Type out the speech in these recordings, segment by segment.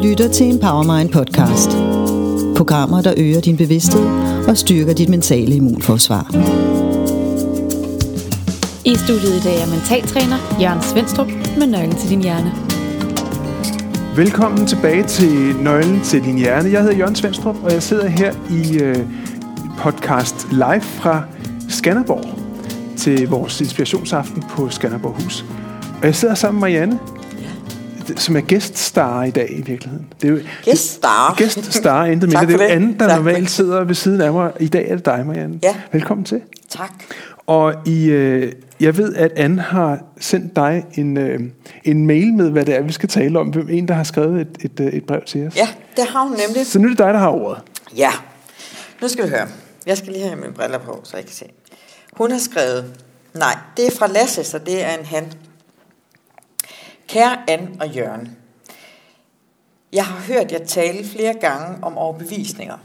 lytter til Empowermind podcast. Programmer, der øger din bevidsthed og styrker dit mentale immunforsvar. I studiet i dag er mentaltræner Jørgen Svendstrup med Nøglen til din hjerne. Velkommen tilbage til Nøglen til din hjerne. Jeg hedder Jørgen Svendstrup, og jeg sidder her i podcast live fra Skanderborg til vores inspirationsaften på Skanderborghus. Og jeg sidder sammen med Marianne, som er gæststar i dag i virkeligheden. Det er jo Gæststar. Gæststar, intet mindre. Det er jo Anne, der normalt sidder ved siden af mig. I dag er det dig, Marianne. Ja. Velkommen til. Tak. Og jeg ved, at Anne har sendt dig en mail med, hvad det er, vi skal tale om. En, der har skrevet et brev til os. Ja, det har hun nemlig. Så nu er det dig, der har ordet. Ja, nu skal du høre. Jeg skal lige have mine briller på, så jeg kan se. Hun har skrevet, nej, det er fra Lasse, så det er en han. Kære Anne og Jørgen, jeg har hørt jer tale flere gange om overbevisninger.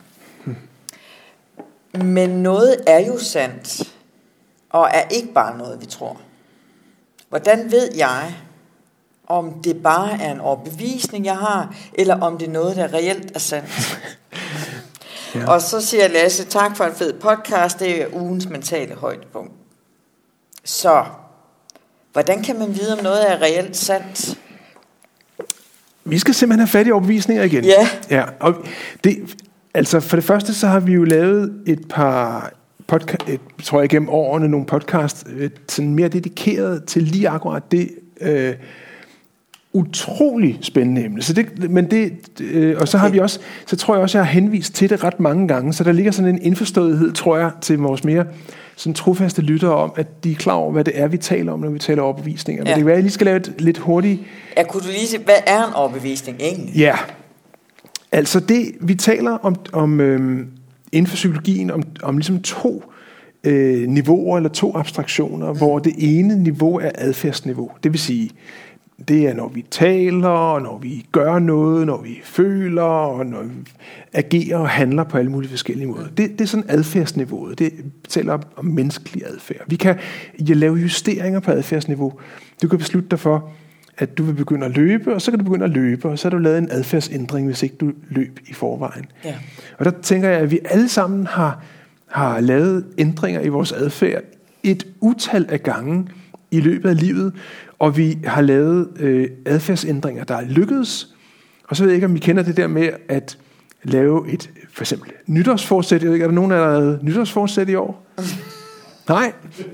Men noget er jo sandt, og er ikke bare noget, vi tror. Hvordan ved jeg, om det bare er en overbevisning, jeg har, eller om det er noget, der reelt er sandt? Ja. Og så siger Lasse, tak for en fed podcast, det er ugens mentale højdepunkt. Så, hvordan kan man vide, om noget er reelt sandt? Vi skal simpelthen have fat i overbevisninger igen. Ja. Og altså for det første, så har vi jo lavet et par tror jeg gennem årene, nogle podcast, sådan mere dedikeret til lige akkurat det utrolig spændende emne. Og så har vi også, så tror jeg også, jeg har henvist til det ret mange gange, så der ligger sådan en indforståethed, tror jeg, til vores mere sådan trofaste lyttere om, at de er klar over, hvad det er, vi taler om, når vi taler overbevisninger. Men det kan være, at jeg lige skal lave et lidt hurtigt... Ja, kunne du lige sige, hvad er en overbevisning egentlig? Ja, altså det, vi taler om inden for psykologien, om ligesom to niveauer eller to abstraktioner, hvor det ene niveau er adfærdsniveau. Det vil sige, det er, når vi taler, og når vi gør noget, når vi føler, og når vi agerer og handler på alle mulige forskellige måder. Det er sådan adfærdsniveauet. Det taler om menneskelig adfærd. Vi kan lave justeringer på adfærdsniveau. Du kan beslutte dig for, at du vil begynde at løbe, og så kan du begynde at løbe, og så har du lavet en adfærdsændring, hvis ikke du løb i forvejen. Ja. Og der tænker jeg, at vi alle sammen har lavet ændringer i vores adfærd et utal af gange i løbet af livet, og vi har lavet adfærdsændringer, der er lykkedes. Og så ved jeg ikke, om I kender det der med at lave et, for eksempel, nytårsforsæt. Jeg ved ikke, er der nogen, der har lavet nytårsforsæt i år? Nej.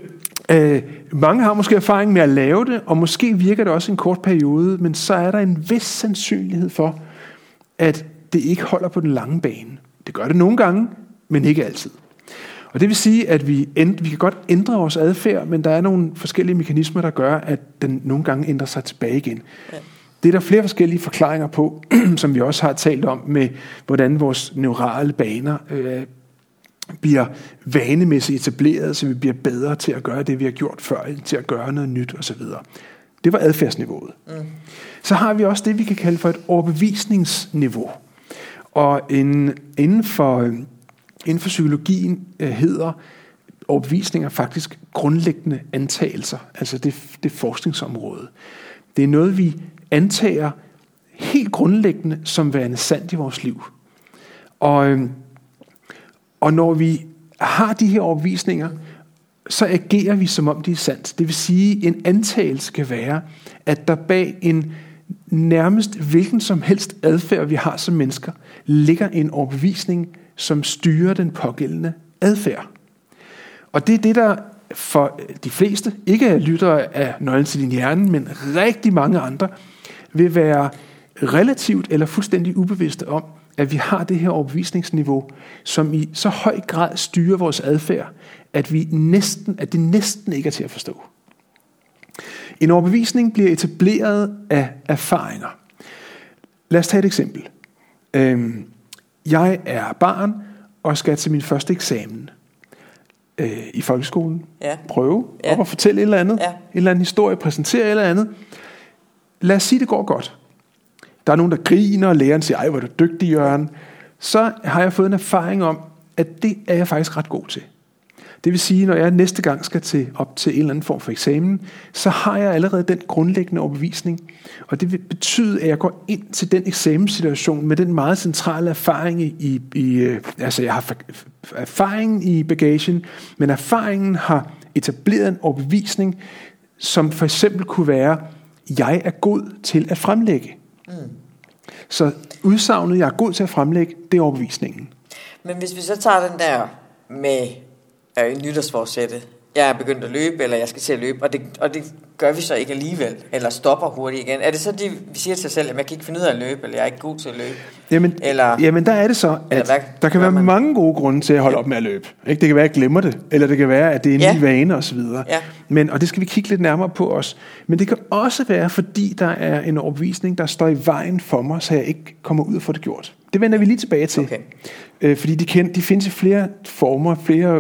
Mange har måske erfaring med at lave det, og måske virker det også en kort periode, men så er der en vis sandsynlighed for, at det ikke holder på den lange bane. Det gør det nogle gange, men ikke altid. Og det vil sige, at vi kan godt ændre vores adfærd, men der er nogle forskellige mekanismer, der gør, at den nogle gange ændrer sig tilbage igen. Ja. Det er der flere forskellige forklaringer på, som vi også har talt om, med hvordan vores neurale baner bliver vanemæssigt etableret, så vi bliver bedre til at gøre det, vi har gjort før, til at gøre noget nyt osv. Det var adfærdsniveauet. Så har vi også det, vi kan kalde for et overbevisningsniveau. Og inden for psykologien hedder overbevisninger faktisk grundlæggende antagelser, altså det forskningsområde. Det er noget, vi antager helt grundlæggende som værende sandt i vores liv. Og når vi har de her overbevisninger, så agerer vi, som om de er sandt. Det vil sige, en antagelse kan være, at der bag en nærmest hvilken som helst adfærd, vi har som mennesker, ligger en overbevisning, som styrer den pågældende adfærd. Og det er det, der for de fleste, ikke er lyttere af Nøglen til din hjerne, men rigtig mange andre, vil være relativt eller fuldstændig ubevidste om, at vi har det her overbevisningsniveau, som i så høj grad styrer vores adfærd, at det næsten ikke er til at forstå. En overbevisning bliver etableret af erfaringer. Lad os tage et eksempel. Jeg er barn og skal til min første eksamen i folkeskolen. Ja. Prøve op og fortælle et eller andet. Ja. En eller anden historie, præsentere et eller andet. Lad os sige, det går godt. Der er nogen, der griner, og læreren siger, ej, hvor er du dygtig, Jørgen. Så har jeg fået en erfaring om, at det er jeg faktisk ret god til. Det vil sige, når jeg næste gang skal op til en eller anden form for eksamen, så har jeg allerede den grundlæggende overbevisning. Og det vil betyde, at jeg går ind til den eksamenssituation med den meget centrale erfaring altså jeg har erfaringen i bagagen, men erfaringen har etableret en overbevisning, som for eksempel kunne være, jeg er god til at fremlægge. Så udsagnet, jeg er god til at fremlægge, det er overbevisningen. Men hvis vi så tager den der med nytårsforsættet, jeg er begyndt at løbe, eller jeg skal til at løbe, og det gør vi så ikke alligevel, eller stopper hurtigt igen. Er det så det, vi siger til os selv, at jeg kan ikke finde ud af at løbe, eller jeg er ikke god til at løbe? Jamen der er det så, at der kan være mange gode grunde til at holde op med at løbe. Ikke? Det kan være, at jeg glemmer det, eller det kan være, at det er en ny vane osv. Ja. Og det skal vi kigge lidt nærmere på også. Men det kan også være, fordi der er en overbevisning, der står i vejen for mig, så jeg ikke kommer ud og får det gjort. Det vender vi lige tilbage til. Okay. Fordi de findes i flere former,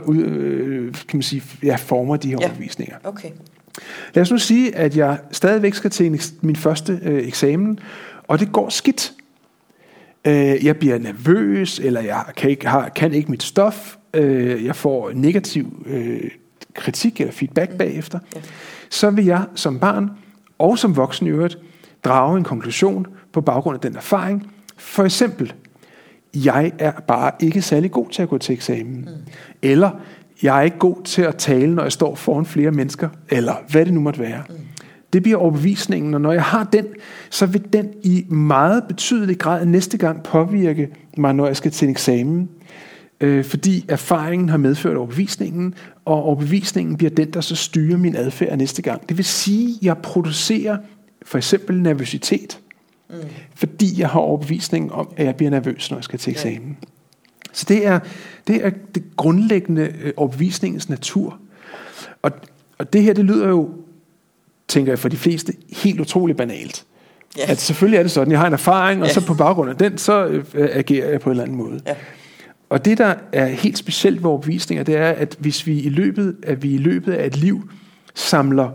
former de her overbevisninger. Okay. Lad os nu sige, at jeg stadigvæk skal til min første eksamen, og det går skidt. Jeg bliver nervøs, eller jeg kan ikke mit stof. Jeg får negativ kritik eller feedback bagefter. Ja. Så vil jeg som barn og som voksen i øvrigt drage en konklusion på baggrund af den erfaring. For eksempel, jeg er bare ikke særlig god til at gå til eksamen. Eller jeg er ikke god til at tale, når jeg står foran flere mennesker, eller hvad det nu måtte være. Det bliver overbevisningen, og når jeg har den, så vil den i meget betydelig grad næste gang påvirke mig, når jeg skal til en eksamen. Fordi erfaringen har medført overbevisningen, og overbevisningen bliver den, der så styrer min adfærd næste gang. Det vil sige, at jeg producerer for eksempel nervøsitet, fordi jeg har overbevisningen om, at jeg bliver nervøs, når jeg skal til eksamen. Så det er det grundlæggende overbevisningens natur. Og det her, det lyder jo, tænker jeg for de fleste, helt utroligt banalt. Yeah. At selvfølgelig er det sådan, jeg har en erfaring, og så på baggrund af den, så agerer jeg på en eller anden måde. Yeah. Og det, der er helt specielt ved overbevisninger, det er, at hvis vi i løbet af et liv samler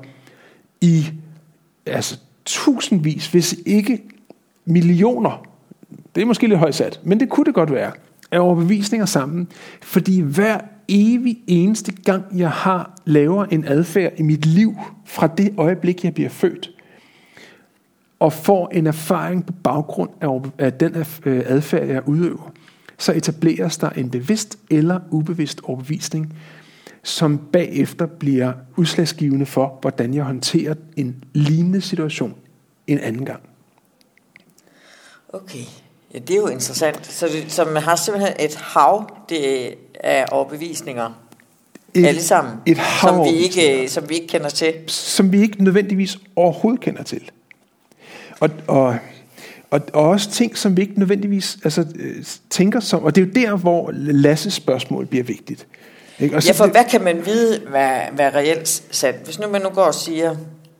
tusindvis, hvis ikke millioner, det er måske lidt højt sat, men det kunne det godt være, af overbevisninger sammen, fordi hver evig eneste gang, jeg laver en adfærd i mit liv, fra det øjeblik, jeg bliver født, og får en erfaring på baggrund af den adfærd, jeg udøver, så etableres der en bevidst eller ubevidst overbevisning, som bagefter bliver udslagsgivende for, hvordan jeg håndterer en lignende situation en anden gang. Okay, ja, det er jo interessant. Så man har simpelthen et hav af overbevisninger, alle sammen, som vi ikke kender til. Som vi ikke nødvendigvis overhovedet kender til. Og også ting, som vi ikke nødvendigvis tænker som, og det er jo der, hvor Lasses spørgsmål bliver vigtigt. Ikke? Og ja, for hvad kan man vide, hvad reelt sandt? Hvis nu man går og siger,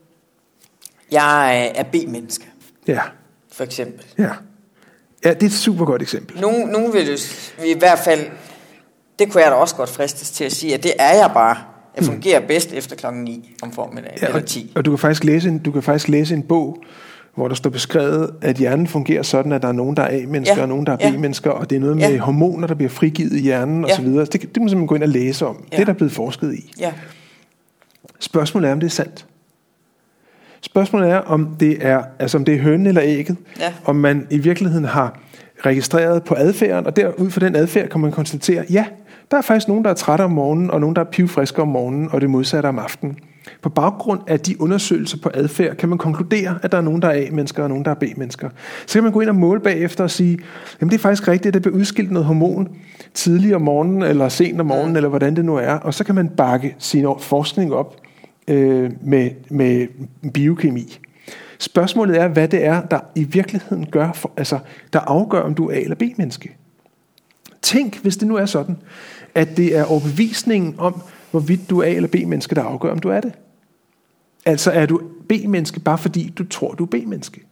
jeg er B-menneske, for eksempel. Ja, det er et super godt eksempel. Nogle vil i hvert fald, det kunne jeg da også godt fristes til at sige, at det er jeg bare. Jeg fungerer bedst efter klokken 9 om formiddagen, eller 10. Og du kan faktisk læse en bog, hvor der står beskrevet, at hjernen fungerer sådan, at der er nogen, der er A-mennesker, og nogen, der er B-mennesker, og det er noget med hormoner, der bliver frigivet i hjernen, osv. Det må man simpelthen gå ind og læse om. Det er der blevet forsket i. Ja. Spørgsmålet er, om det er sandt. Spørgsmålet er, om det er hønen eller ægget, om man i virkeligheden har registreret på adfærden, og derud fra den adfærd kan man konstatere, ja, der er faktisk nogen, der er trætte om morgenen, og nogen, der er pivfriske om morgenen, og det modsatte om aftenen. På baggrund af de undersøgelser på adfærd, kan man konkludere, at der er nogen, der er A-mennesker, og nogen, der er B-mennesker. Så kan man gå ind og måle bagefter og sige, jamen det er faktisk rigtigt, at der bliver udskilt noget hormon tidlig om morgenen, eller sent om morgenen, eller hvordan det nu er, og så kan man bakke sin forskning op med biokemi. Spørgsmålet er, hvad det er, der i virkeligheden gør, der afgør, om du er A- eller B-menneske. Tænk, hvis det nu er sådan, at det er overbevisningen om, hvorvidt du er A- eller B-menneske, der afgør, om du er det. Altså er du B-menneske, bare fordi du tror, du er B-menneske.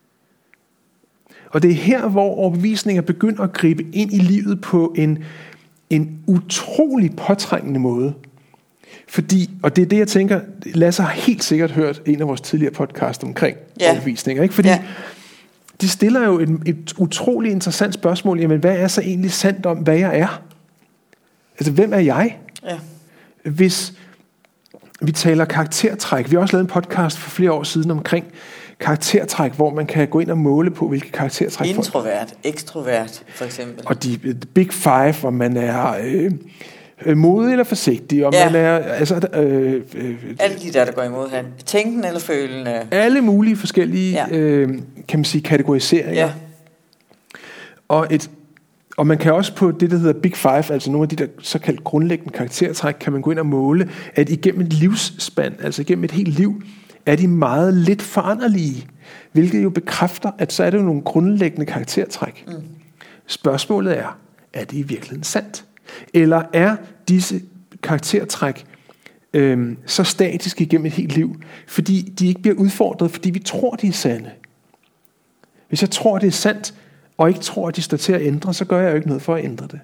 Og det er her, hvor overbevisninger begynder at gribe ind i livet på en utrolig påtrængende måde. Fordi, og det er det, jeg tænker, Lasse har helt sikkert hørt en af vores tidligere podcast omkring overbevisninger, ikke? Fordi de stiller jo et utrolig interessant spørgsmål, jamen hvad er så egentlig sandt om, hvad jeg er? Altså, hvem er jeg? hvis vi taler karaktertræk, vi har også lavet en podcast for flere år siden omkring karaktertræk, hvor man kan gå ind og måle på, hvilke karaktertræk. Introvert, ekstrovert for eksempel. Og de big five, hvor man er modig eller forsigtig, og man er alle de der går imod han. Tænkende eller følende. Alle mulige forskellige, kan man sige, kategoriseringer. Ja. Og man kan også på det, der hedder Big Five, altså nogle af de der såkaldt grundlæggende karaktertræk, kan man gå ind og måle, at igennem et livsspand, altså igennem et helt liv, er de meget lidt foranderlige, hvilket jo bekræfter, at så er det jo nogle grundlæggende karaktertræk. Mm. Spørgsmålet er det i virkeligheden sandt? Eller er disse karaktertræk så statiske igennem et helt liv, fordi de ikke bliver udfordret, fordi vi tror, de er sande? Hvis jeg tror, det er sandt, og ikke tror, at de står til at ændre, så gør jeg jo ikke noget for at ændre det.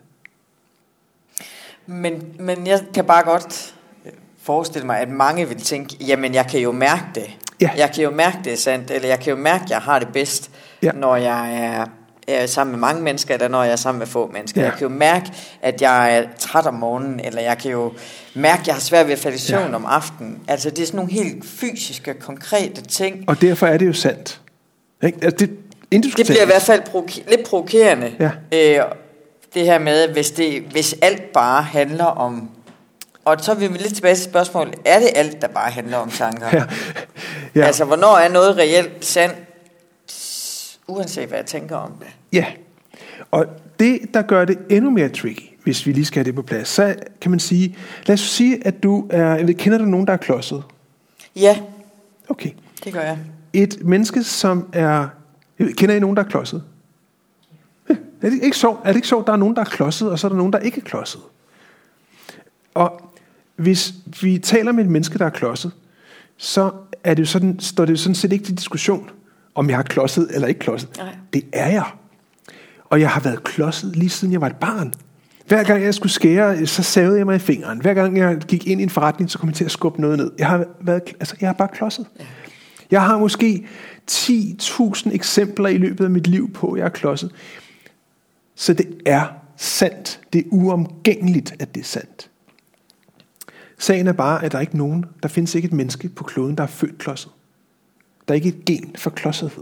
Men jeg kan bare godt forestille mig, at mange vil tænke, jamen jeg kan jo mærke det. Ja. Jeg kan jo mærke, det er sandt, eller jeg kan jo mærke, at jeg har det bedst, når jeg er sammen med mange mennesker, eller når jeg er sammen med få mennesker. Ja. Jeg kan jo mærke, at jeg er træt om morgenen, eller jeg kan jo mærke, at jeg har svært ved at falde i søvn om aftenen. Altså det er sådan nogle helt fysiske, konkrete ting. Og derfor er det jo sandt. Ikke? Altså, det bliver i hvert fald lidt provokerende. Ja. Det her med, hvis alt bare handler om... Og så er vi lidt tilbage til spørgsmålet, er det alt, der bare handler om tanker? Ja. Altså, hvornår er noget reelt sandt, uanset hvad jeg tænker om det? Ja, og det, der gør det endnu mere tricky, hvis vi lige skal have det på plads, så kan man sige, lad os sige, at kender du nogen, der er klodset? Ja, okay. Det gør jeg. Et menneske, som er... Kender I nogen, der er klodset? Ja. Er det ikke sjovt, der er nogen, der er klodset, og så er der nogen, der ikke er klodset? Og hvis vi taler med et menneske, der er klodset, så er det jo sådan, står det jo sådan set ikke til diskussion, om jeg har klodset eller ikke klodset. Nej. Det er jeg. Og jeg har været klodset lige siden jeg var et barn. Hver gang jeg skulle skære, så savede jeg mig i fingeren. Hver gang jeg gik ind i en forretning, så kom jeg til at skubbe noget ned. Jeg har bare klodset. Ja. Jeg har måske 10.000 eksempler i løbet af mit liv på, at jeg er klodset. Så det er sandt. Det er uomgængeligt, at det er sandt. Sagen er bare, at der findes ikke et menneske på kloden, der er født klodset. Der er ikke et gen for klodsethed.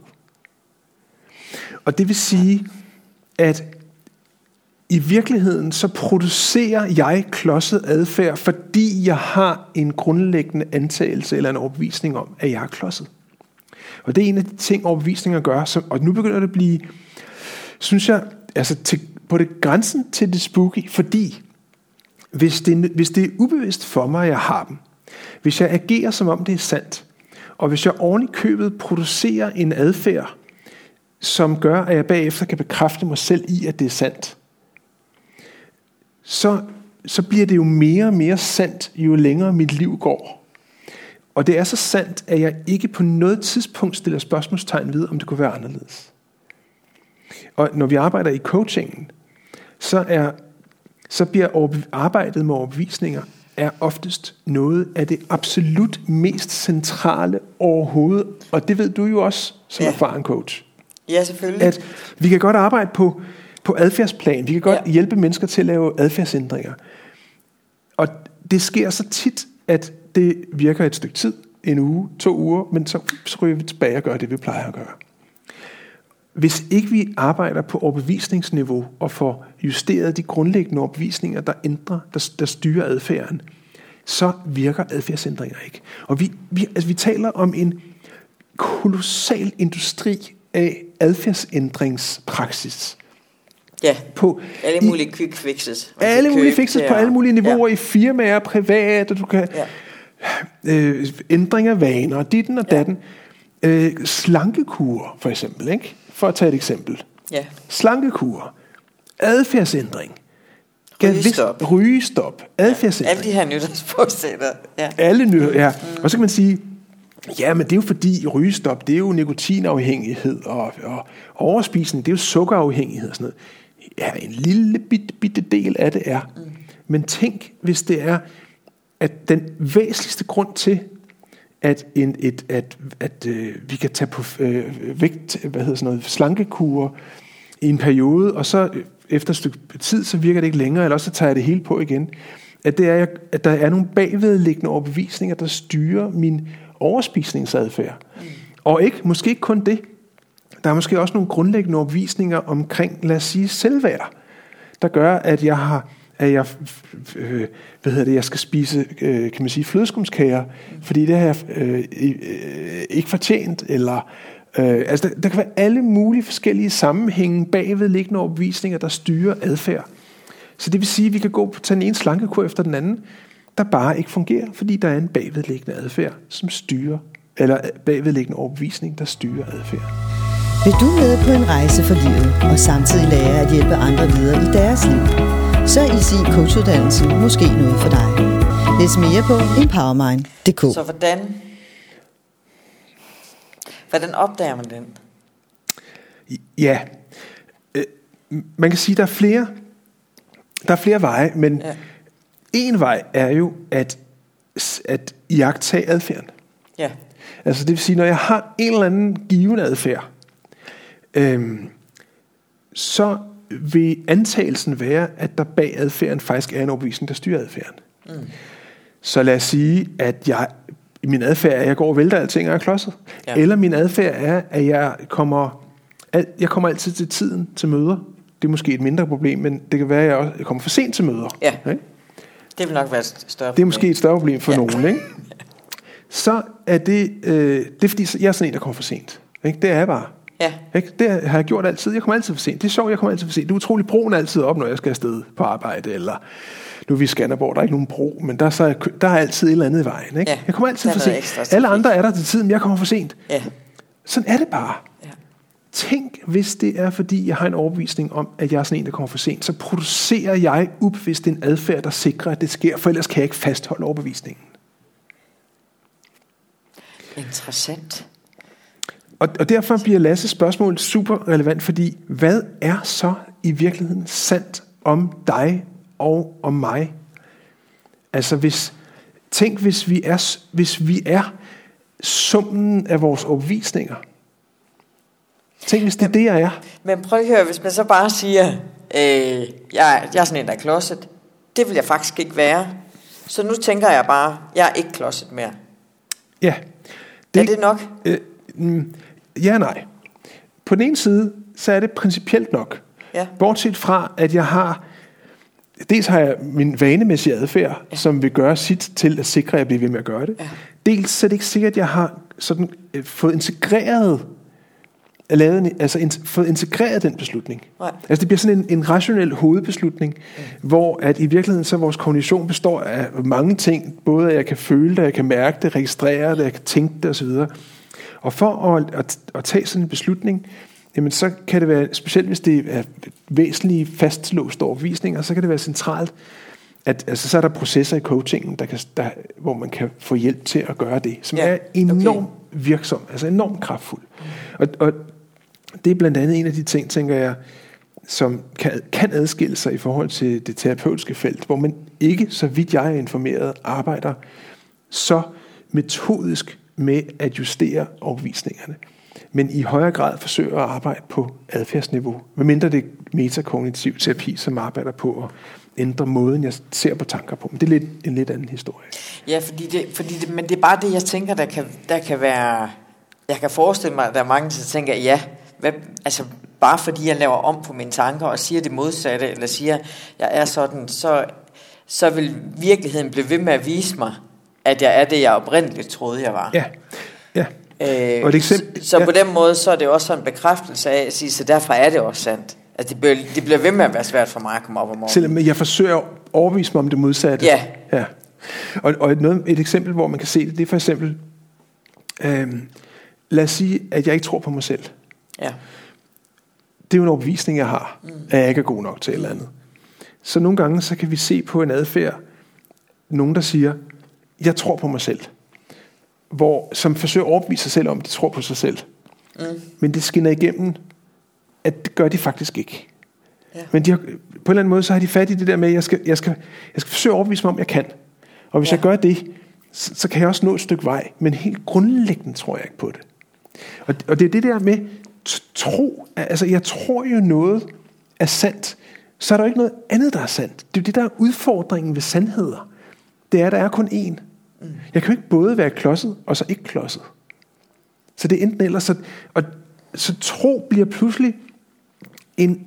Og det vil sige, at i virkeligheden så producerer jeg klodset adfærd, fordi jeg har en grundlæggende antagelse eller en overbevisning om, at jeg er klodset. Og det er en af de ting, overbevisninger gør, og nu begynder det at blive, synes jeg, altså på det grænsen til det spooky, fordi hvis det er ubevidst for mig, at jeg har dem, hvis jeg agerer som om det er sandt, og hvis jeg oven i købet producerer en adfærd, som gør, at jeg bagefter kan bekræfte mig selv i, at det er sandt, så bliver det jo mere og mere sandt, jo længere mit liv går. Og det er så sandt, at jeg ikke på noget tidspunkt stiller spørgsmålstegn ved, om det kunne være anderledes. Og når vi arbejder i coachingen, så bliver arbejdet med overbevisninger er oftest noget af det absolut mest centrale overhovedet. Og det ved du jo også som erfaren coach. Ja, selvfølgelig. At vi kan godt arbejde på adfærdsplan. Vi kan godt hjælpe mennesker til at lave adfærdsændringer. Og det sker så tit, at det virker et stykke tid, en uge, 2 uger, men så ryger vi tilbage og gør det, vi plejer at gøre. Hvis ikke vi arbejder på overbevisningsniveau og får justeret de grundlæggende overbevisninger, der styrer adfærden, så virker adfærdsændringer ikke. Og vi taler om en kolossal industri af adfærdsændringspraksis. Ja, på alle mulige quick fixes. Alle mulige fixes på alle mulige niveauer, i firmaer, privat, og du kan ændring af vaner, ditten og datten. Slankekur for eksempel, ikke? For at tage et eksempel. Ja. Slankekur, adfærdsændring, rygestop, adfærdsændring. Alle de her nytårsforsætter. Ja. Alle nytårsforsætter, ja. Og så kan man sige, ja, men det er jo fordi rygestop, det er jo nikotinafhængighed, og overspisning, det er jo sukkerafhængighed og sådan noget. Ja, en lille bitte del af det er. Mm. Men tænk, hvis det er, at den væsentligste grund til, at vi kan tage på slankekur i en periode, og så efter et stykke tid, så virker det ikke længere, eller også så tager jeg det hele på igen. at der er nogle bagvedliggende overbevisninger, der styrer min overspisningsadfærd. Og måske ikke kun det. Der er måske også nogle grundlæggende overbevisninger omkring, lad os sige, selvværd, der gør, at jeg skal spise, kan man sige, flødeskumskager, fordi det har jeg ikke fortjent, eller altså der kan være alle mulige forskellige sammenhænge bagvedliggende overbevisninger, der styrer adfærd. Så det vil sige, at vi kan gå på tage en slankekur efter den anden, der bare ikke fungerer, fordi der er en bagvedliggende adfærd, som styrer, eller bagvedliggende overbevisning, der styrer adfærd. Vil du med på en rejse for livet, og samtidig lære at hjælpe andre videre i deres liv? Så er Easy Coach-uddannelsen måske noget for dig. Læs mere på empowermind.dk. Så hvordan opdager man den? Ja, man kan sige, at der er flere veje, men en vej er jo at iagttage adfærden. Ja. Altså det vil sige, når jeg har en eller anden given adfærd, så vil antagelsen være, at der bag adfærden faktisk er en overbevisning, der styrer adfærden. Så lad os sige, at min adfærd er, at jeg går og vælter alting og er klodset. Ja. Eller min adfærd er, at jeg kommer altid til tiden til møder. Det er måske et mindre problem, men det kan være, at jeg kommer for sent til møder. Ja. Ikke? Det vil nok være et større problem. Det er måske et større problem for nogen. Ikke? Så er det er fordi, jeg er sådan en, der kommer for sent. Ikke? Det er jeg bare. Ja. Ikke? Det har jeg gjort altid. Jeg kommer altid for sent. Det er sjovt, jeg kommer altid for sent. Det er utroligt, broen altid op, når jeg skal afsted på arbejde, eller nu er vi i Skanderborg, der er ikke nogen bro, men der er altid et eller andet i vejen. Ikke? Ja. Jeg kommer altid for sent. Alle andre er der til tiden, men jeg kommer for sent. Ja. Sådan er det bare. Ja. Tænk, hvis det er, fordi jeg har en overbevisning om, at jeg er sådan en, der kommer for sent, så producerer jeg ubevidst en adfærd, der sikrer, at det sker, for ellers kan jeg ikke fastholde overbevisningen. Interessant. Og derfor bliver Lasses spørgsmål super relevant, fordi hvad er så i virkeligheden sandt om dig og om mig? Altså hvis vi er summen af vores overbevisninger. Tænk, hvis det er det, jeg er. Men prøv at høre, hvis man så bare siger, jeg er sådan en, der er klodset. Det vil jeg faktisk ikke være. Så nu tænker jeg bare, jeg er ikke klodset mere. Ja. Er det nok? Ja og nej. På den ene side, så er det principielt nok. Ja. Bortset fra, at jeg har min vanemæssige adfærd, som vil gøre sit til at sikre, at jeg bliver ved med at gøre det. Ja. Dels så er det ikke sikkert, at jeg har sådan fået integreret den beslutning. Nej. Altså det bliver sådan en rationel hovedbeslutning, hvor at i virkeligheden så vores kognition består af mange ting, både at jeg kan føle det, jeg kan mærke det, registrere det, jeg kan tænke det osv. Og for at tage sådan en beslutning, jamen så kan det være, specielt hvis det er væsentlige fastlåste overbevisninger, så kan det være centralt, at så er der processer i coachingen, hvor man kan få hjælp til at gøre det, som er enormt virksom, altså enormt kraftfuld. Og det er blandt andet en af de ting, tænker jeg, som kan adskille sig i forhold til det terapeutiske felt, hvor man ikke, så vidt jeg er informeret, arbejder så metodisk med at justere overbevisningerne, men i højere grad forsøger at arbejde på adfærdsniveau, medmindre det er metakognitiv terapi, som arbejder på at ændre måden, jeg ser på tanker på. Men det er en lidt anden historie. Ja, men det er bare det, jeg tænker, der kan være. Jeg kan forestille mig, at der er mange, der tænker, bare fordi jeg laver om på mine tanker og siger det modsatte, eller siger, jeg er sådan, så vil virkeligheden blive ved med at vise mig, at jeg er det, jeg oprindeligt troede, jeg var. Ja. Og så på den måde, så er det også en bekræftelse af at sige, så derfor er det også sandt. Altså det bliver ved med at være svært for mig at komme op om morgenen. Selvom jeg forsøger at overbevise mig om det modsatte. Ja. Og et eksempel, hvor man kan se det er for eksempel, lad os sige, at jeg ikke tror på mig selv. Ja. Det er jo en overbevisning, jeg har, at jeg ikke er god nok til et eller andet. Så nogle gange, så kan vi se på en adfærd, nogen der siger, jeg tror på mig selv. Som forsøger at overbevise sig selv om, de tror på sig selv. Men det skinner igennem, at det gør de faktisk ikke. Ja. Men på en eller anden måde, så har de fat i det der med, at jeg skal forsøge at overbevise mig om, jeg kan. Og hvis jeg gør det, så kan jeg også nå et stykke vej. Men helt grundlæggende tror jeg ikke på det. Og det er det der med tro. Altså jeg tror jo noget er sandt, så er der ikke noget andet, der er sandt. Det er det, der er udfordringen ved sandheder. Det er, at der er kun én. Jeg kan jo ikke både være klodset, og så ikke klodset. Så det er enten eller. Så tro bliver pludselig en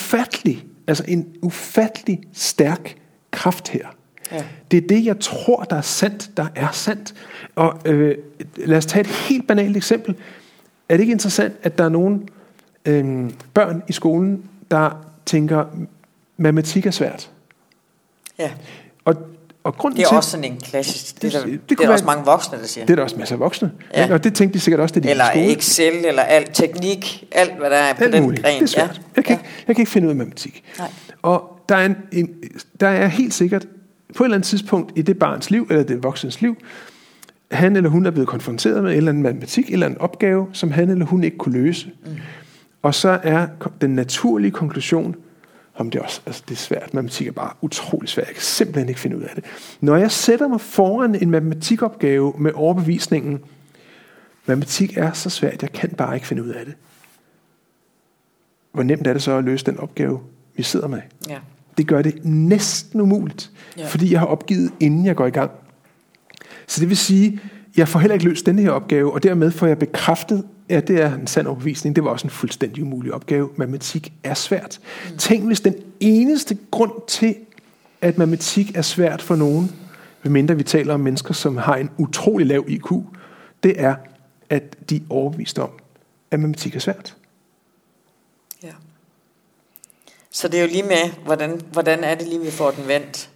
ufattelig stærk kraft her. Ja. Det er det, jeg tror, der er sandt. Og lad os tage et helt banalt eksempel. Er det ikke interessant, at der er nogle børn i skolen, der tænker, matematik er svært? Ja. Og grunden det er til, også sådan en klassisk. Det er også mange voksne, der siger. Det er der også masser af voksne. Ja. Og det tænkte de sikkert også, da de eller i skole. Excel, eller alt teknik, alt hvad der er på den muligt. gren. Det er svært. Ja. Jeg kan ikke finde ud af matematik. Nej. Og der er helt sikkert, på et eller andet tidspunkt i det barns liv, eller det voksens liv, han eller hun er blevet konfronteret med en eller anden matematik, eller en opgave, som han eller hun ikke kunne løse. Og så er den naturlige konklusion, om det også, det er svært. Matematik er bare utrolig svært. Jeg kan simpelthen ikke finde ud af det. Når jeg sætter mig foran en matematikopgave med overbevisningen, matematik er så svært, jeg kan bare ikke finde ud af det. Hvor nemt er det så at løse den opgave, vi sidder med? Ja. Det gør det næsten umuligt, fordi jeg har opgivet, inden jeg går i gang. Så det vil sige, jeg får heller ikke løst denne her opgave, og dermed får jeg bekræftet, at det er en sand overbevisning. Det var også en fuldstændig umulig opgave. Matematik er svært. Tænk, hvis den eneste grund til, at matematik er svært for nogen, medmindre vi taler om mennesker, som har en utrolig lav IQ, det er, at de er overbevist om, at matematik er svært. Ja. Så det er jo lige med, hvordan er det lige, vi får den vendt?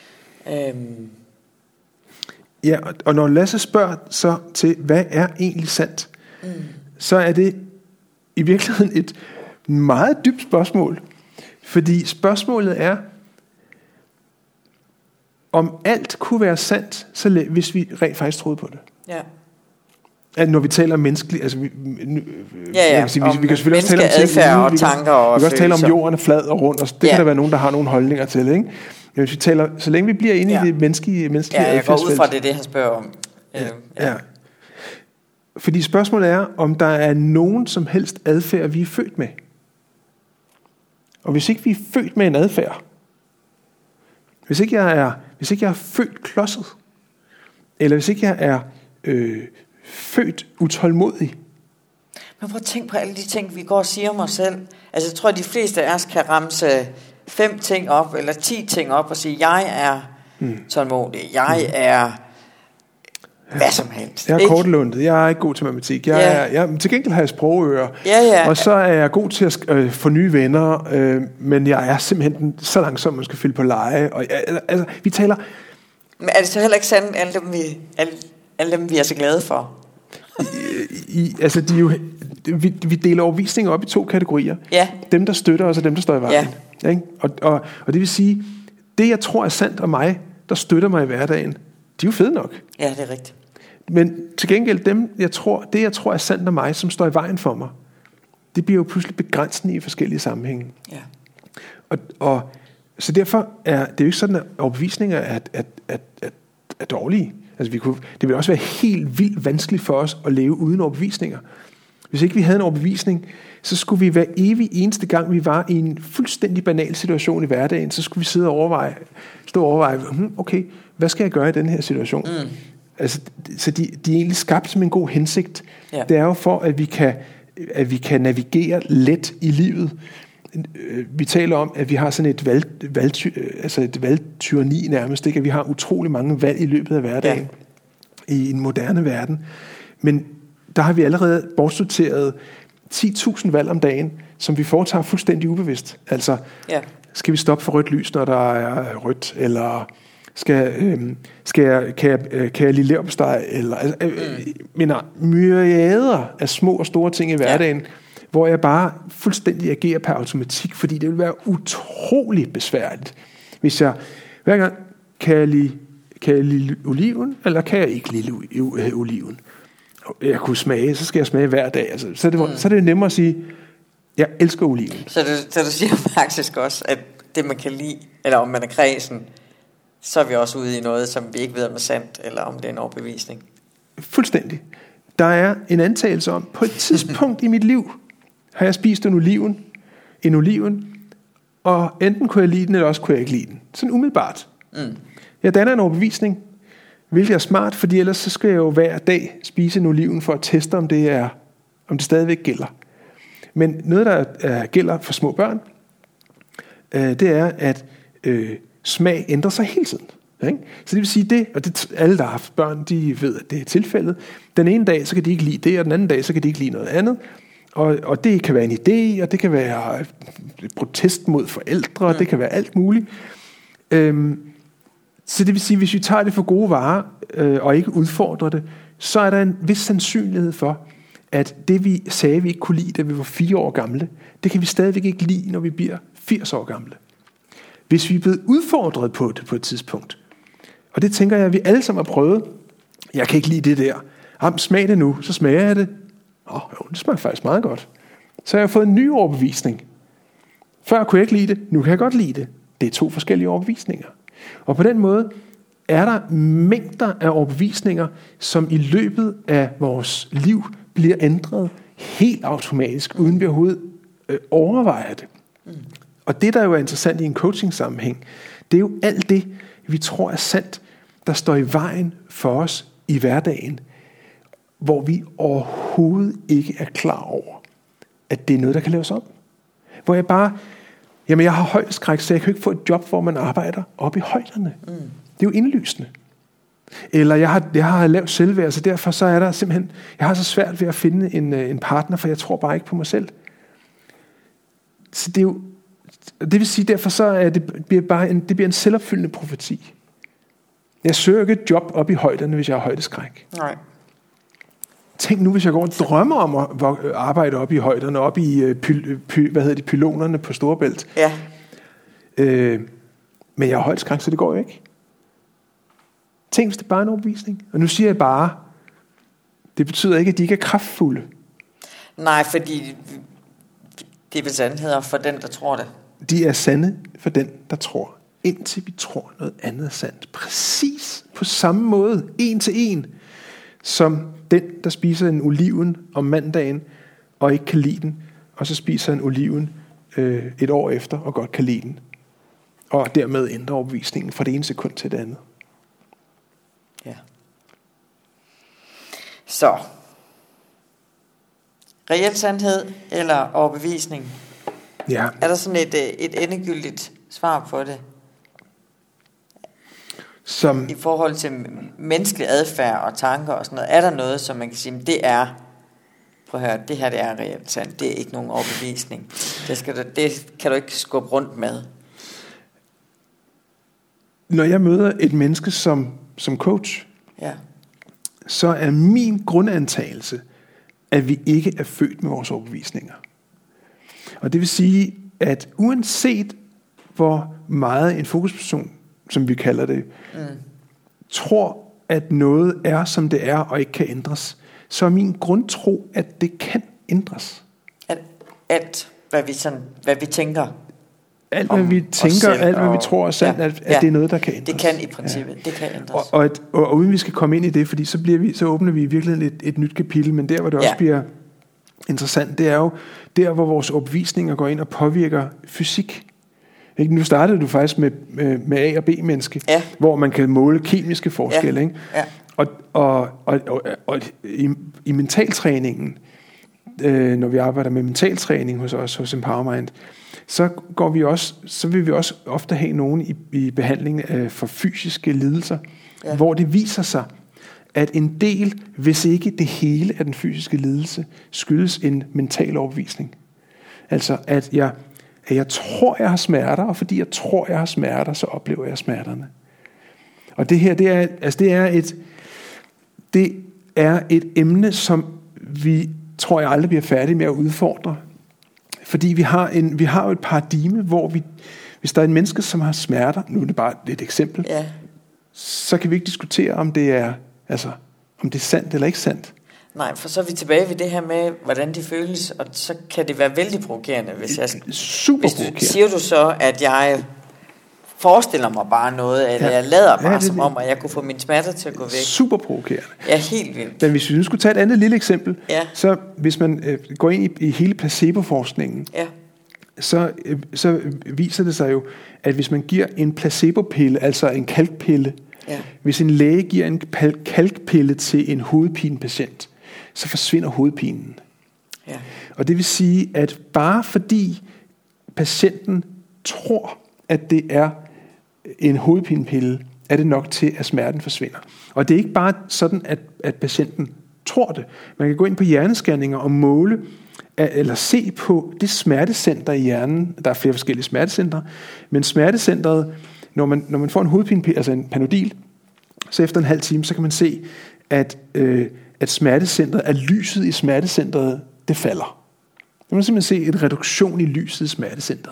Ja, og når Lasse spørger så til, hvad er egentlig sandt, så er det i virkeligheden et meget dybt spørgsmål. Fordi spørgsmålet er, om alt kunne være sandt, hvis vi rent faktisk troede på det. Ja. At når vi taler om menneskeligt, altså vi kan selvfølgelig også tale om adfærd og tanker og vi kan også tale om jorden er flad og rund, og det kan der være nogen, der har nogle holdninger til, ikke? Men hvis vi taler, så længe vi bliver inde i det menneskelige jeg går ud fra det han spørger om. Ja. Fordi spørgsmålet er, om der er nogen som helst adfærd, vi er født med. Og hvis ikke vi er født med en adfærd, hvis ikke jeg er født klodset, eller hvis ikke jeg er født utålmodig. Men prøv at tænke på alle de ting, vi går og siger om os selv. Altså, jeg tror, at de fleste af os kan ramse 5 ting op, eller 10 ting op, og sige, jeg er tålmodig, jeg er hvad som helst. Jeg er kortlundet, jeg er ikke god til matematik. Til gengæld har jeg sprogører, og så er jeg god til at få nye venner, men jeg er simpelthen så langsom, man skal fylde på leje. Og vi taler... Men er det så heller ikke sandt, alle dem, vi er så glade for? Vi deler overbevisninger op i 2 kategorier. Ja. Dem, der støtter os, og dem, der står i vejen. Ja. Ikke? Og det vil sige, det jeg tror er sandt om mig, der støtter mig i hverdagen, de er jo fede nok. Ja, det er rigtigt. Men til gengæld, det jeg tror er sandt om mig, som står i vejen for mig, det bliver jo pludselig begrænsende i forskellige sammenhænge. Ja. Og så derfor er det jo ikke sådan, at overbevisninger er dårlige. Altså det vil også være helt vildt vanskeligt for os at leve uden overbevisninger. Hvis ikke vi havde en overbevisning, så skulle vi hver evig eneste gang, vi var i en fuldstændig banal situation i hverdagen, så skulle vi stå og overveje, okay, hvad skal jeg gøre i den her situation? Altså, så de er egentlig skabt som en god hensigt. Ja. Det er jo for, at vi kan navigere let i livet. Vi taler om, at vi har sådan et valgtyranni nærmest, ikke? At vi har utrolig mange valg i løbet af hverdagen i en moderne verden. Men der har vi allerede bortsorteret 10.000 valg om dagen, som vi foretager fuldstændig ubevidst. Altså, skal vi stoppe for rødt lys, når der er rødt, eller kan jeg lide leverpostej, eller myriader af små og store ting i hverdagen, hvor jeg bare fuldstændig agerer per automatik, fordi det vil være utrolig besværligt, hvis jeg hver gang kan jeg lide oliven, eller kan jeg ikke lide oliven. Jeg kunne smage, så skal jeg smage hver dag. Altså, så er det nemmere at sige, jeg elsker oliven. Så du siger faktisk også, at det man kan lide, eller om man er kredsen, så er vi også ude i noget, som vi ikke ved om er sandt, eller om det er en overbevisning. Fuldstændig. Der er en antagelse om, på et tidspunkt i mit liv, har jeg spist en oliven, og enten kunne jeg lide den, eller også kunne jeg ikke lide den. Sådan umiddelbart. Jeg danner en overbevisning, hvilket er smart, fordi ellers så skal jeg jo hver dag spise en oliven for at teste, om det stadigvæk gælder. Men noget, der gælder for små børn, det er, at smag ændrer sig hele tiden. Ikke? Så det vil sige det, og det, alle, der har haft børn, de ved, at det er tilfældet. Den ene dag, så kan de ikke lide det, og den anden dag, så kan de ikke lide noget andet. Og det kan være en idé, og det kan være protest mod forældre, og det kan være alt muligt. Så det vil sige, hvis vi tager det for gode varer, og ikke udfordrer det, så er der en vis sandsynlighed for, at det vi sagde, vi ikke kunne lide, da vi var 4 år gamle, det kan vi stadigvæk ikke lide, når vi bliver 80 år gamle. Hvis vi er blevet udfordret på det på et tidspunkt, og det tænker jeg, at vi alle sammen har prøvet, jeg kan ikke lide det der, smag det nu, så smager jeg det, det smager faktisk meget godt. Så har jeg fået en ny overbevisning. Før kunne jeg ikke lide det, nu kan jeg godt lide det. Det er 2 forskellige overbevisninger. Og på den måde er der mængder af overbevisninger, som i løbet af vores liv bliver ændret helt automatisk, uden vi overhovedet overvejer det. Og det, der jo er interessant i en coaching-sammenhæng, det er jo alt det, vi tror er sandt, der står i vejen for os i hverdagen, hvor vi overhovedet ikke er klar over, at det er noget, der kan laves om. Hvor jeg har højdeskræk, så jeg kan ikke få et job, hvor man arbejder oppe i højderne. Det er jo indlysende. Eller jeg har lavt selvværd, så derfor så er der simpelthen, jeg har så svært ved at finde en partner, for jeg tror bare ikke på mig selv. Så det er jo, det vil sige, derfor så er det bliver en selvopfyldende profeti. Jeg søger ikke et job op i højderne, hvis jeg har højdeskræk. Nej. Tænk nu, hvis jeg går og drømmer om at arbejde op i højderne, op i pylonerne på Storebælt. Ja. Men jeg har højdeskræk, så det går jo ikke. Tænk, hvis det bare er en overbevisning. Og nu siger jeg bare, det betyder ikke, at de ikke er kraftfulde. Nej, fordi det er vel sandheder for den, der tror det. De er sande for den, der tror. Indtil vi tror noget andet er sandt. Præcis på samme måde, 1 til 1, som den, der spiser en oliven om mandagen, og ikke kan lide den, og så spiser en oliven et år efter, og godt kan lide den. Og dermed ændrer overbevisningen fra det ene sekund til det andet. Ja. Så. Reel sandhed eller overbevisning? Ja. Er der sådan et endegyldigt svar på det? I forhold til menneskelig adfærd og tanker og sådan noget, er der noget, som man kan sige, det er, prøv at høre, det her det er reelt sandt, det er ikke nogen overbevisning. Det kan du ikke skubbe rundt med. Når jeg møder et menneske som coach, så er min grundantagelse, at vi ikke er født med vores overbevisninger. Og det vil sige, at uanset hvor meget en fokusperson, som vi kalder det, tror, at noget er, som det er, og ikke kan ændres, så er min grundtro, at det kan ændres. At hvad vi tænker. Alt, hvad vi tænker, alt, hvad vi tror er sandt, at det er noget, der kan ændres. Det kan i princippet, det kan ændres. Og uden vi skal komme ind i det, fordi så åbner vi i virkeligheden et nyt kapitel, men der, hvor det også bliver interessant, det er jo der, hvor vores overbevisninger går ind og påvirker fysik. Ikke? Nu startede du faktisk med A- og B-menneske, hvor man kan måle kemiske forskelle. Ikke? Ja. Og i mentaltræningen, når vi arbejder med mentaltræning hos os, hos Empowermind, så vil vi også ofte have nogen i behandling for fysiske lidelser, hvor det viser sig, at en del, hvis ikke det hele af den fysiske lidelse, skyldes en mental overbevisning. Altså, at jeg tror, jeg har smerter, og fordi jeg tror, jeg har smerter, så oplever jeg smerterne. Og det her, det er et emne, som vi, tror jeg, aldrig bliver færdige med at udfordre. Fordi vi har jo et paradigme, hvor hvis der er en menneske, som har smerter, nu er det bare et eksempel, så kan vi ikke diskutere, om det er sandt eller ikke sandt. Nej, for så er vi tilbage ved det her med, hvordan det føles, og så kan det være vældig provokerende, hvis siger du så, at jeg forestiller mig bare noget, eller jeg lader bare som om, at jeg kunne få mine smerter til at gå væk. Super provokerende. Ja, helt vildt. Men hvis vi nu skulle tage et andet lille eksempel, så hvis man går ind i hele placeboforskningen, så viser det sig jo, at hvis man giver en placebopille, altså en kalkpille, hvis en læge giver en kalkpille til en hovedpinepatient, så forsvinder hovedpinen. Ja. Og det vil sige, at bare fordi patienten tror, at det er en hovedpinepille, er det nok til, at smerten forsvinder. Og det er ikke bare sådan, at patienten tror det. Man kan gå ind på hjernescanninger og måle, eller se på det smertecenter i hjernen. Der er flere forskellige smertecentre, men smertecentret, når man får en hovedpinepille, altså en Panodil, så efter en halv time, så kan man se, at smertecentret, at lyset i smertecentret, det falder. Man kan simpelthen se en reduktion i lyset i smertecentret.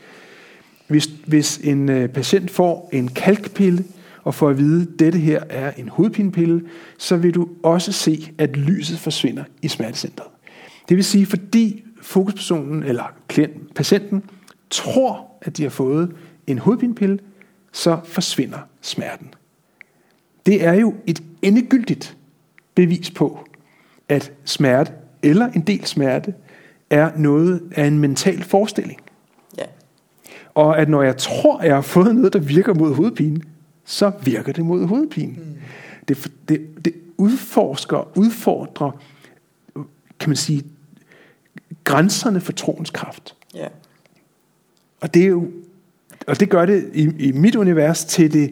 Hvis en patient får en kalkpille, og får at vide, at dette her er en hovedpinepille, så vil du også se, at lyset forsvinder i smertecentret. Det vil sige, fordi fokuspersonen eller patienten tror, at de har fået en hovedpinepille, så forsvinder smerten. Det er jo et endegyldigt bevis på, at smerte eller en del smerte er noget af en mental forestilling. Ja. Og at når jeg tror, at jeg har fået noget, der virker mod hovedpine, så virker det mod hovedpine. Det udfordrer, kan man sige, grænserne for troens kraft. Ja. Og det gør det i mit univers til det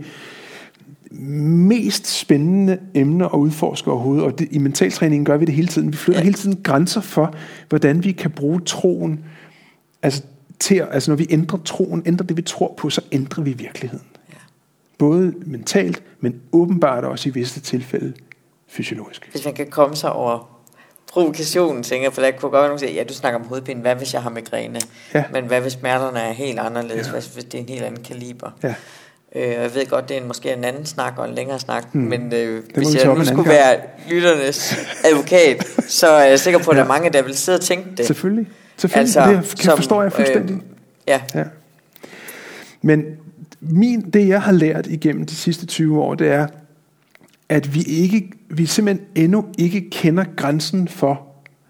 mest spændende emne at udforske overhovedet. Og i mentaltræningen gør vi det hele tiden. Vi flytter hele tiden grænser for, hvordan vi kan bruge troen. Altså når vi ændrer troen, ændrer det vi tror på, så ændrer vi virkeligheden. Ja. Både mentalt, men åbenbart også i visse tilfælde fysiologisk. Hvis man kan komme sig over provokationen, tænker jeg, for der kunne godt sige, ja, du snakker om hovedpine, hvad hvis jeg har migræne? Ja. Men hvad hvis smerterne er helt anderledes, hvis det er en helt anden kaliber? Ja. Jeg ved godt, det er måske en anden snak og en længere snak, men hvis jeg nu skulle være lytternes advokat, så er jeg sikker på, at der er mange, der vil sidde og tænke det. Selvfølgelig. Altså, det forstår jeg fuldstændig. Ja. Men det jeg har lært igennem de sidste 20 år, det er, at vi simpelthen endnu ikke kender grænsen for,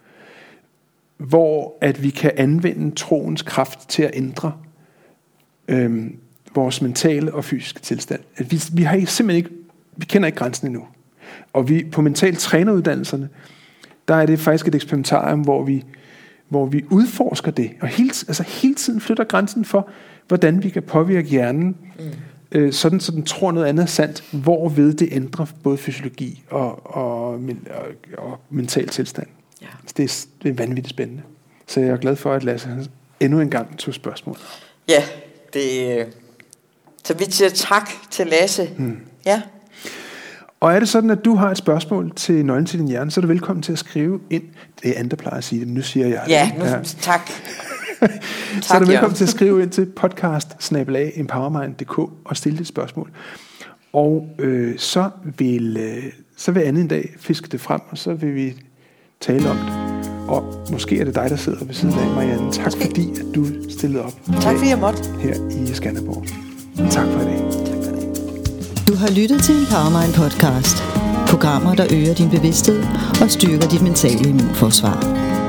hvor at vi kan anvende troens kraft til at ændre vores mentale og fysiske tilstand. At vi har simpelthen ikke, vi kender ikke grænsen endnu. Og vi på mental træneruddannelserne, der er det faktisk et eksperimentarium, hvor vi udforsker det, og hele tiden flytter grænsen for, hvordan vi kan påvirke hjernen, sådan så den tror noget andet er sandt, hvorved det ændrer både fysiologi og mental tilstand. Ja. Det er vanvittigt spændende. Så jeg er glad for, at Lasse endnu en gang tog spørgsmål. Ja, så vi siger tak til Lasse. Ja. Og er det sådan, at du har et spørgsmål til Nøglen til din hjerne, så er du velkommen til at skrive ind. Det er andre plejer at sige det, men nu siger jeg det. Tak. Så er du velkommen til at skrive ind til podcast@empowermind.dk og stille dit spørgsmål. Og så vil anden en dag fiske det frem, og så vil vi tale om det. Og måske er det dig, der sidder ved siden af, Marianne. Tak fordi, at du stillede op. Tak fordi jeg måtte. Her i Skanderborg. Tak for i dag. Du har lyttet til Empowermind podcast. Programmer, der øger din bevidsthed og styrker dit mentale immunforsvar.